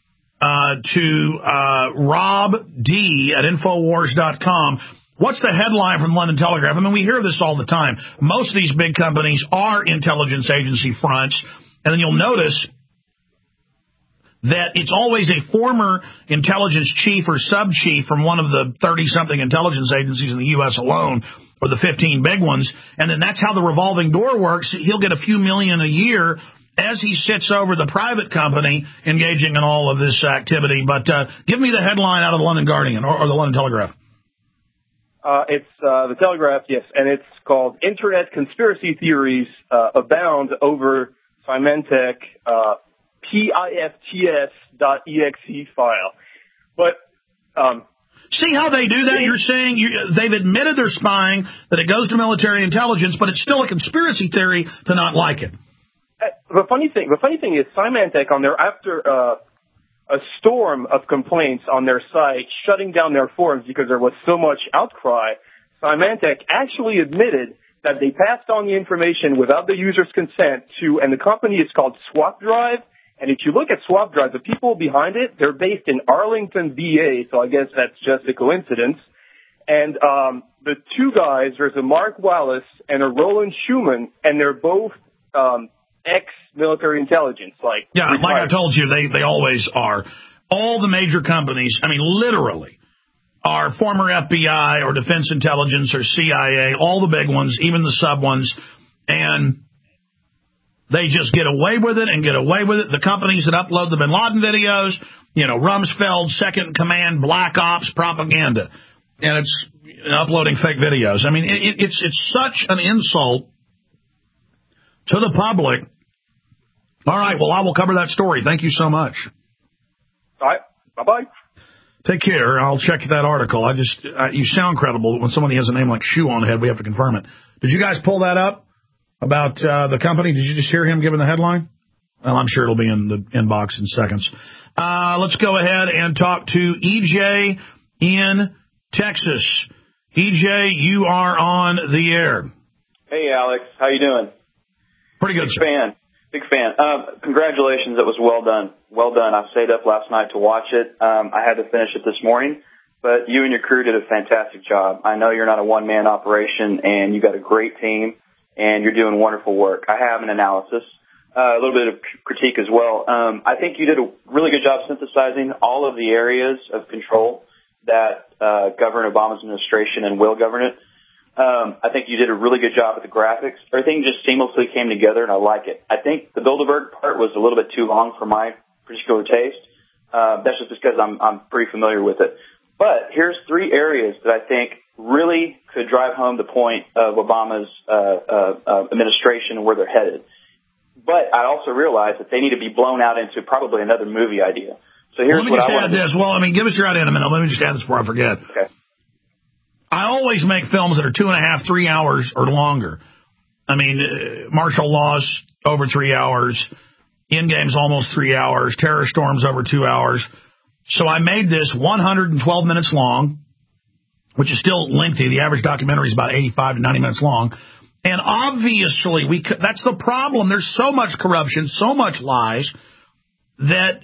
to Rob D. at Infowars.com. What's the headline from London Telegraph? I mean, we hear this all the time. Most of these big companies are intelligence agency fronts. And then you'll notice that it's always a former intelligence chief or sub-chief from one of the 30-something intelligence agencies in the U.S. alone, or the 15 big ones. And then that's how the revolving door works. He'll get a few million a year as he sits over the private company engaging in all of this activity. But give me the headline out of the London Guardian or the London Telegraph. It's the Telegraph, yes, and it's called Internet Conspiracy Theories Abound Over Symantec PIFTS.exe file. But see how they do that? You're saying they've admitted they're spying, that it goes to military intelligence, but it's still a conspiracy theory to not like it. The funny thing is Symantec, on their after a storm of complaints on their site, shutting down their forums because there was so much outcry, Symantec actually admitted that they passed on the information without the user's consent to, and the company is called SwapDrive. And if you look at SwapDrive, the people behind it, they're based in Arlington, VA, so I guess that's just a coincidence. And the two guys, there's a Mark Wallace and a Roland Schumann, and they're both ex-military intelligence. Like I told you, they always are. All the major companies, I mean, literally, are former FBI or Defense Intelligence or CIA, all the big ones, even the sub ones, and they just get away with it and get away with it. The companies that upload the Bin Laden videos, you know, Rumsfeld, Second Command, Black Ops, propaganda, and it's uploading fake videos. I mean, it's such an insult to the public. All right, well, I will cover that story. Thank you so much. All right, bye-bye. Take care. I'll check that article. You sound credible. When somebody has a name like Shoe on Head, we have to confirm it. Did you guys pull that up about the company? Did you just hear him giving the headline? Well, I'm sure it'll be in the inbox in seconds. Let's go ahead and talk to EJ in Texas. EJ, you are on the air. Hey, Alex. How you doing? Pretty good, sir. Big fan. Congratulations. It was well done. Well done. I stayed up last night to watch it. I had to finish it this morning, but you and your crew did a fantastic job. I know you're not a one-man operation, and you got a great team, and you're doing wonderful work. I have an analysis, a little bit of critique as well. I think you did a really good job synthesizing all of the areas of control that govern Obama's administration and will govern it. I think you did a really good job with the graphics. Everything just seamlessly came together, and I like it. I think the Bilderberg part was a little bit too long for my particular taste. That's just because I'm pretty familiar with it. But here's three areas that I think really could drive home the point of Obama's administration and where they're headed. But I also realize that they need to be blown out into probably another movie idea. So here's what I want to do. Well, I mean, give us your idea in a minute. Let me just add this before I forget. Okay. I always make films that are 2.5, 3 hours or longer. I mean, martial law's over 3 hours. Endgame's almost 3 hours. Terror Storm's over 2 hours. So I made this 112 minutes long, which is still lengthy. The average documentary is about 85 to 90 minutes long. And obviously, that's the problem. There's so much corruption, so much lies, that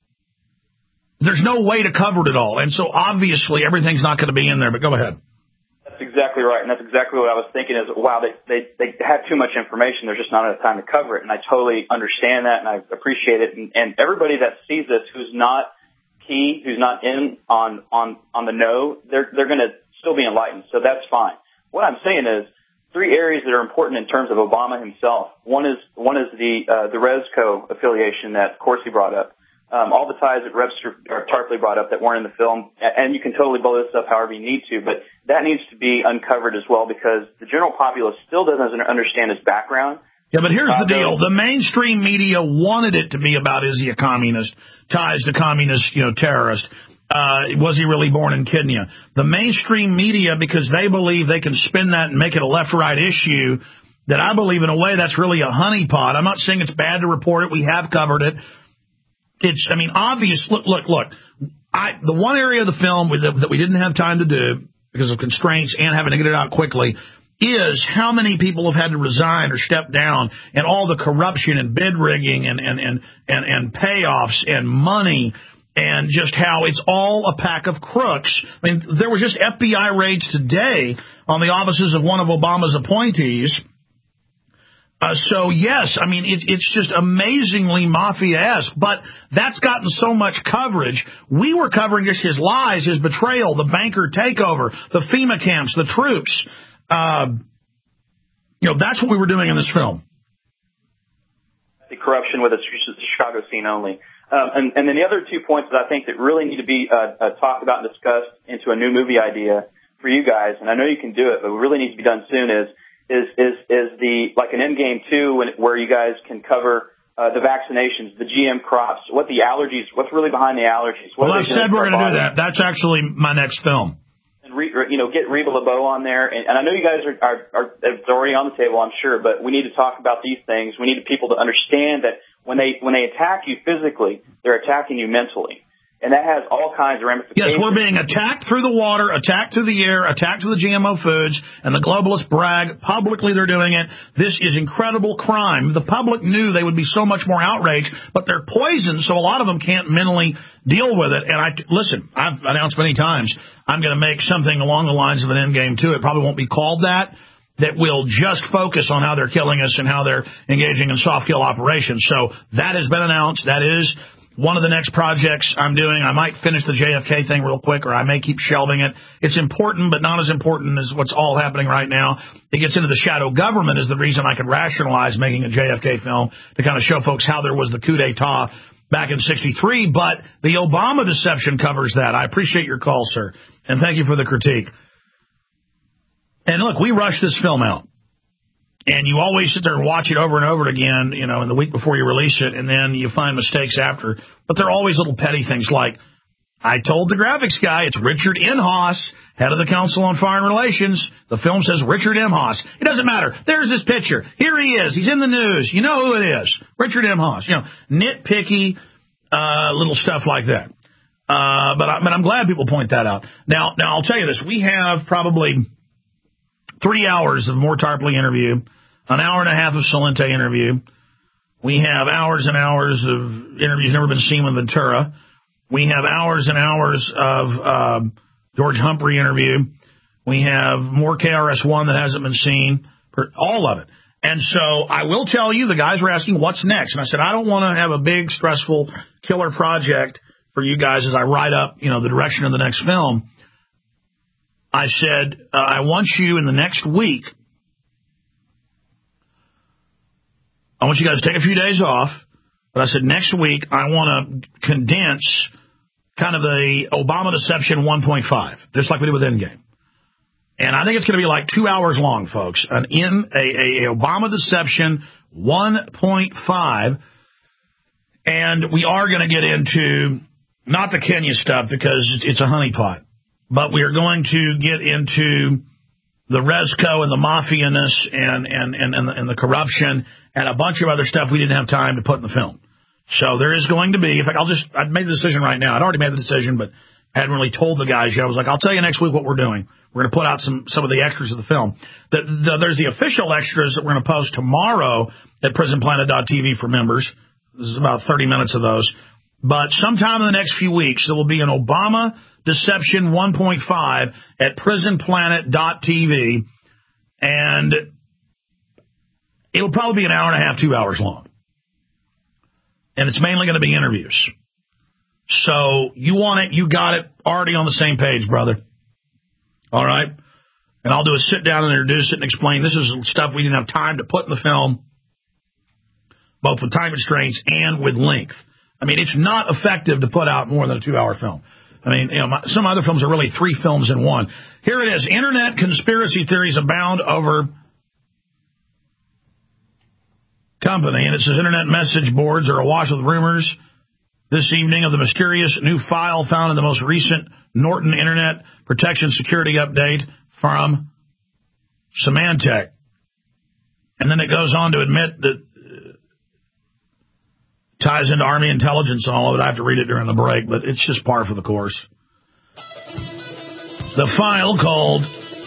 there's no way to cover it all. And so obviously, everything's not going to be in there. But go ahead. That's exactly right. And that's exactly what I was thinking is, wow, they have too much information. There's just not enough time to cover it. And I totally understand that, and I appreciate it. And everybody that sees this who's not key, who's not in on the know, they're going to still be enlightened. So that's fine. What I'm saying is 3 areas that are important in terms of Obama himself. One is the Resco affiliation that Corsi brought up. All the ties that Tarpley brought up that weren't in the film, and you can totally blow this up however you need to, but that needs to be uncovered as well because the general populace still doesn't understand his background. Yeah, but here's the deal. The mainstream media wanted it to be about, is he a communist, ties to communist, terrorist. Was he really born in Kenya? The mainstream media, because they believe they can spin that and make it a left-right issue, that I believe in a way that's really a honeypot. I'm not saying it's bad to report it. We have covered it. Obvious. Look. The one area of the film that we didn't have time to do because of constraints and having to get it out quickly is how many people have had to resign or step down, and all the corruption and bid rigging and payoffs and money, and just how it's all a pack of crooks. There were just FBI raids today on the offices of one of Obama's appointees. So, yes, it's just amazingly mafia-esque, but that's gotten so much coverage. We were covering just his lies, his betrayal, the banker takeover, the FEMA camps, the troops. That's what we were doing in this film. The corruption with the Chicago scene only. And then the other 2 points that I think that really need to be talked about and discussed into a new movie idea for you guys, and I know you can do it, but it really needs to be done soon, is like an Endgame 2 where you guys can cover the vaccinations, the GM crops, what the allergies, what's really behind the allergies. Well, I said we're going to do that. That's actually my next film. And get Reba LeBeau on there, and I know you guys are it's already on the table, I'm sure, but we need to talk about these things. We need people to understand that when they attack you physically, they're attacking you mentally. And that has all kinds of ramifications. Yes, we're being attacked through the water, attacked through the air, attacked through the GMO foods, and the globalists brag. Publicly, they're doing it. This is incredible crime. The public knew they would be so much more outraged, but they're poisoned, so a lot of them can't mentally deal with it. And listen, I've announced many times, I'm going to make something along the lines of an Endgame 2. It probably won't be called that will just focus on how they're killing us and how they're engaging in soft kill operations. So that has been announced. That is one of the next projects I'm doing. I might finish the JFK thing real quick, or I may keep shelving it. It's important, but not as important as what's all happening right now. It gets into the shadow government is the reason I could rationalize making a JFK film to kind of show folks how there was the coup d'etat back in 1963, but the Obama deception covers that. I appreciate your call, sir, and thank you for the critique. And look, we rushed this film out. And you always sit there and watch it over and over again, in the week before you release it, and then you find mistakes after. But they're always little petty things like, I told the graphics guy it's Richard Inhofe, head of the Council on Foreign Relations. The film says Richard Inhofe. It doesn't matter. There's his picture. Here he is. He's in the news. You know who it is. Richard Inhofe. Nitpicky little stuff like that. But I'm glad people point that out. Now I'll tell you this. We have probably 3 hours of Moore Tarpley interview, an hour and a half of Salente interview. We have hours and hours of interviews never been seen with Ventura. We have hours and hours of George Humphrey interview. We have more KRS-One that hasn't been seen, all of it. And so I will tell you, the guys were asking, what's next? And I said, I don't want to have a big, stressful, killer project for you guys as I write up, the direction of the next film. I said, I want you in the next week, I want you guys to take a few days off, but I said next week I want to condense kind of the Obama Deception 1.5, just like we did with Endgame. And I think it's going to be like 2 hours long, folks, a Obama Deception 1.5, and we are going to get into not the Kenya stuff because it's a honeypot. But we are going to get into the Resco and the mafia-ness and the corruption and a bunch of other stuff we didn't have time to put in the film. So there is going to be, in fact, I've made the decision right now. I'd already made the decision, but I hadn't really told the guys yet. I was like, I'll tell you next week what we're doing. We're going to put out some of the extras of the film. There's the official extras that we're going to post tomorrow at prisonplanet.tv for members. This is about 30 minutes of those. But sometime in the next few weeks, there will be an Obama Deception 1.5 at prisonplanet.tv, and it'll probably be an hour and a half, 2 hours long. And it's mainly going to be interviews. So you want it, you got it, already on the same page, brother. All right? And I'll do a sit-down and introduce it and explain this is stuff we didn't have time to put in the film, both with time constraints and with length. I mean, it's not effective to put out more than a 2-hour film. I mean, some other films are really 3 films in one. Here it is. Internet conspiracy theories abound over company. And it says internet message boards are awash with rumors this evening of the mysterious new file found in the most recent Norton Internet Protection Security Update from Symantec. And then it goes on to admit that ties into Army intelligence and all of it. I have to read it during the break, but it's just par for the course. The file called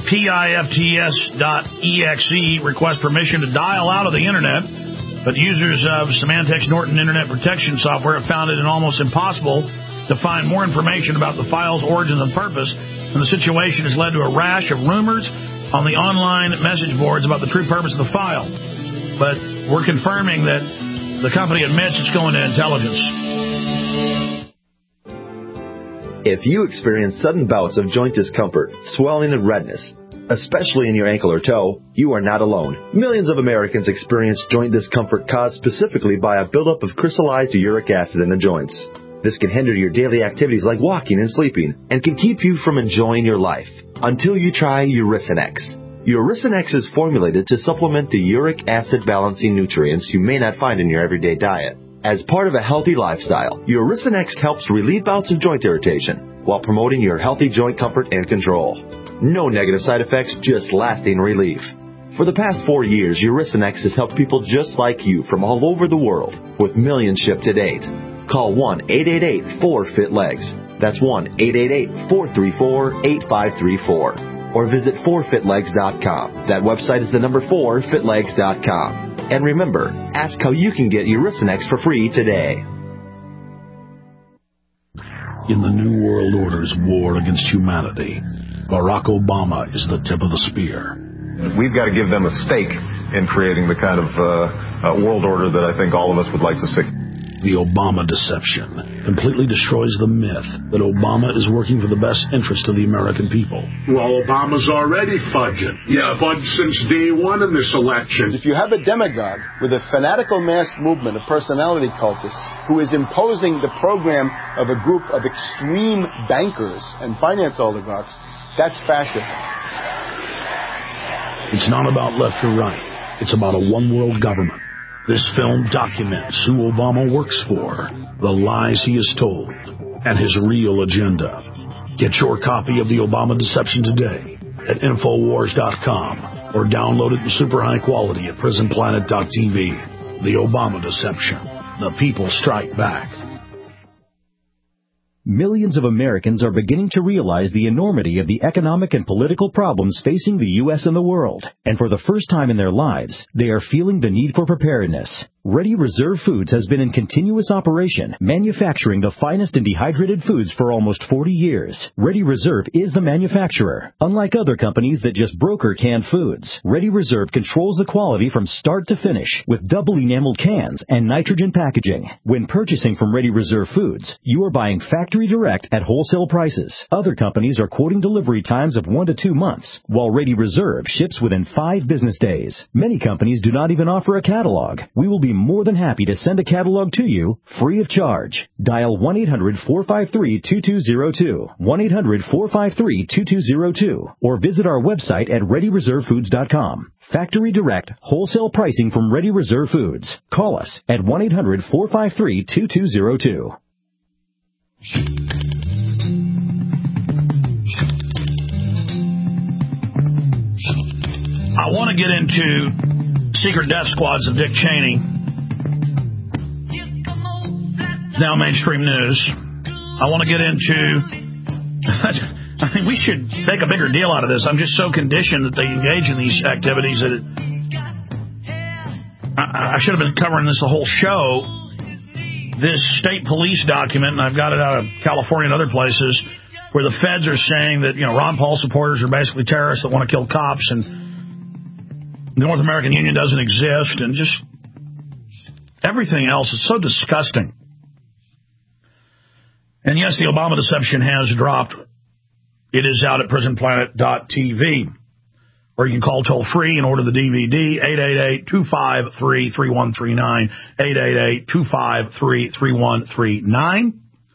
PIFTS.exe requests permission to dial out of the Internet, but users of Symantec's Norton Internet Protection software have found it almost impossible to find more information about the file's origins and purpose, and the situation has led to a rash of rumors on the online message boards about the true purpose of the file. But we're confirming that the company admits it's going to intelligence. If you experience sudden bouts of joint discomfort, swelling, and redness, especially in your ankle or toe, you are not alone. Millions of Americans experience joint discomfort caused specifically by a buildup of crystallized uric acid in the joints. This can hinder your daily activities like walking and sleeping, and can keep you from enjoying your life. Until you try Uricinex. Uricinex is formulated to supplement the uric acid balancing nutrients you may not find in your everyday diet. As part of a healthy lifestyle, Uricinex helps relieve bouts of joint irritation while promoting your healthy joint comfort and control. No negative side effects, just lasting relief. For the past 4 years, Uricinex has helped people just like you from all over the world, with millions shipped to date. Call 1-888-4FIT-LEGS. That's 1-888-434-8534. Or visit 4fitlegs.com. That website is the number 4fitlegs.com. And remember, ask how you can get Uricinex for free today. In the New World Order's war against humanity, Barack Obama is the tip of the spear. We've got to give them a stake in creating the kind of world order that I think all of us would like to see. The Obama deception completely destroys the myth that Obama is working for the best interest of the American people. Well, Obama's already fudging. He's fudged since day one in this election. If you have a demagogue with a fanatical mass movement of personality cultists who is imposing the program of a group of extreme bankers and finance oligarchs, that's fascism. It's not about left or right. It's about a one-world government. This film documents who Obama works for, the lies he has told, and his real agenda. Get your copy of The Obama Deception today at Infowars.com or download it in super high quality at PrisonPlanet.tv. The Obama Deception. The people strike back. Millions of Americans are beginning to realize the enormity of the economic and political problems facing the U.S. and the world. And for the first time in their lives, they are feeling the need for preparedness. Ready Reserve Foods has been in continuous operation, manufacturing the finest in dehydrated foods for almost 40 years. Ready Reserve is the manufacturer. Unlike other companies that just broker canned foods, Ready Reserve controls the quality from start to finish with double enameled cans and nitrogen packaging. When purchasing from Ready Reserve Foods, you are buying factory direct at wholesale prices. Other companies are quoting delivery times of 1 to 2 months, while Ready Reserve ships within 5 business days. Many companies do not even offer a catalog. We will be more than happy to send a catalog to you free of charge. Dial 1-800-453-2202, 1-800-453-2202, or visit our website at ReadyReserveFoods.com. Factory direct, wholesale pricing from Ready Reserve Foods. Call us at 1-800-453-2202. I want to get into secret death squads of Dick Cheney. Now mainstream news. I want to get into... I think we should make a bigger deal out of this. I'm just so conditioned that they engage in these activities that I should have been covering this the whole show. This state police document, and I've got it out of California and other places, where the feds are saying that, Ron Paul supporters are basically terrorists that want to kill cops, and the North American Union doesn't exist, and just everything else. It's so disgusting. And yes, the Obama deception has dropped It is out at prisonplanet.tv. Or you can call toll-free and order the DVD, 888-253-3139, 888-253-3139.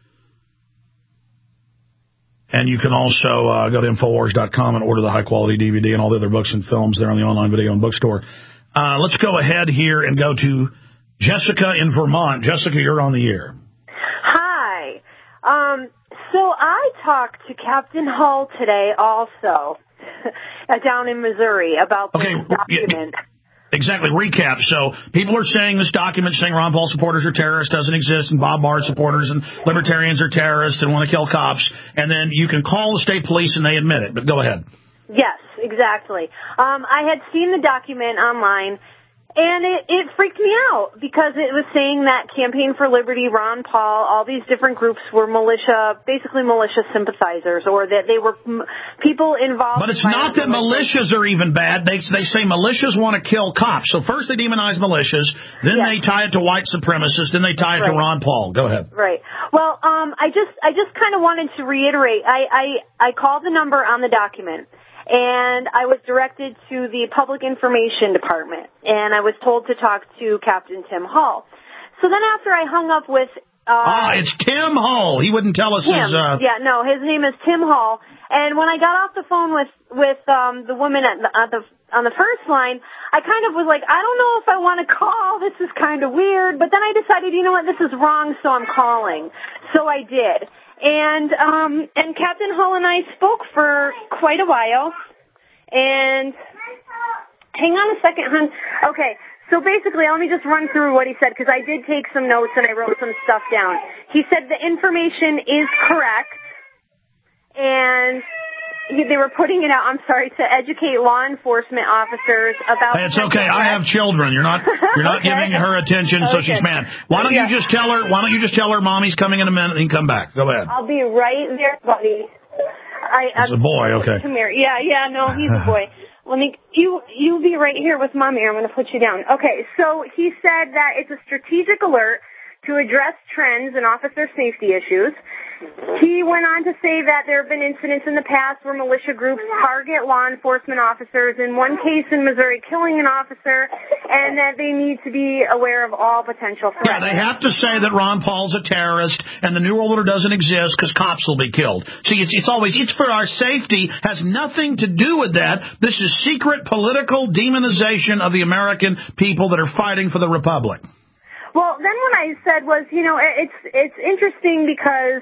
And you can also go to Infowars.com and order the high-quality DVD and all the other books and films there on the online video and bookstore. Let's go ahead here and go to Jessica in Vermont. Jessica, you're on the air. Hi. So I talked to Captain Hull today also down in Missouri about this document. Exactly. Recap. So people are saying this document saying Ron Paul supporters are terrorists doesn't exist, and Bob Barr supporters and libertarians are terrorists and want to kill cops. And then you can call the state police and they admit it. But go ahead. Yes, exactly. I had seen the document online, and it freaked me out because it was saying that Campaign for Liberty, Ron Paul, all these different groups were basically militia sympathizers, or that they were people involved. But it's not that militias are even bad. They say militias want to kill cops. So first they demonize militias, then they tie it to white supremacists, then they tie it to Ron Paul. Go ahead. Right. Well, I just kind of wanted to reiterate. I called the number on the document. And I was directed to the Public Information Department, and I was told to talk to Captain Tim Hull. So then after I hung up with... it's Tim Hull. He wouldn't tell us his... Yeah, no, his name is Tim Hull. And when I got off the phone with the woman on the first line, I kind of was like, I don't know if I want to call. This is kind of weird. But then I decided, you know what, this is wrong, so I'm calling. So I did. And Captain Hull and I spoke for quite a while. And hang on a second, hon. Okay, so basically, let me just run through what he said, because I did take some notes and I wrote some stuff down. He said the information is correct, and they were putting it out, I'm sorry, to educate law enforcement officers about... Hey, it's okay. I have children. You're not giving her attention, so she's mad. Why don't you just tell her Mommy's coming in a minute and come back? Go ahead. I'll be right there, buddy. He's a boy, okay. Come here. Yeah, no, he's a boy. You'll be right here with Mommy. I'm going to put you down. Okay, so he said that it's a strategic alert to address trends in officer safety issues. He went on to say that there have been incidents in the past where militia groups target law enforcement officers, in one case in Missouri killing an officer, and that they need to be aware of all potential threats. Yeah, they have to say that Ron Paul's a terrorist and the New World Order doesn't exist because cops will be killed. See, it's for our safety, has nothing to do with that. This is secret political demonization of the American people that are fighting for the Republic. Well, then what I said was, it's interesting because,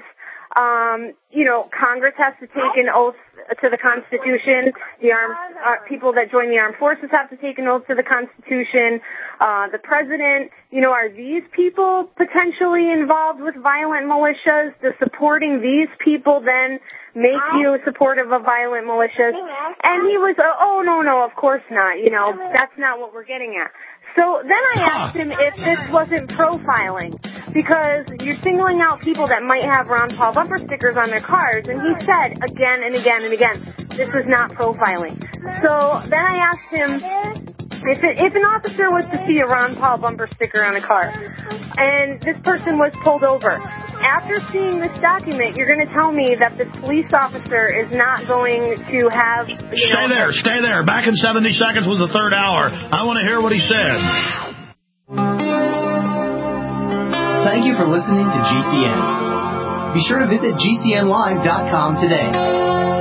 Congress has to take an oath to the Constitution. The people that join the armed forces have to take an oath to the Constitution. The president, are these people potentially involved with violent militias? Does supporting these people then make you supportive of violent militias? And he was, no, of course not. That's not what we're getting at. So then I asked him if this wasn't profiling, because you're singling out people that might have Ron Paul bumper stickers on their cars, and he said again and again and again, this is not profiling. So then I asked him if an officer was to see a Ron Paul bumper sticker on a car, and this person was pulled over. After seeing this document, you're going to tell me that this police officer is not going to have... Stay there. Back in 70 seconds was the third hour. I want to hear what he said. Thank you for listening to GCN. Be sure to visit GCNlive.com today.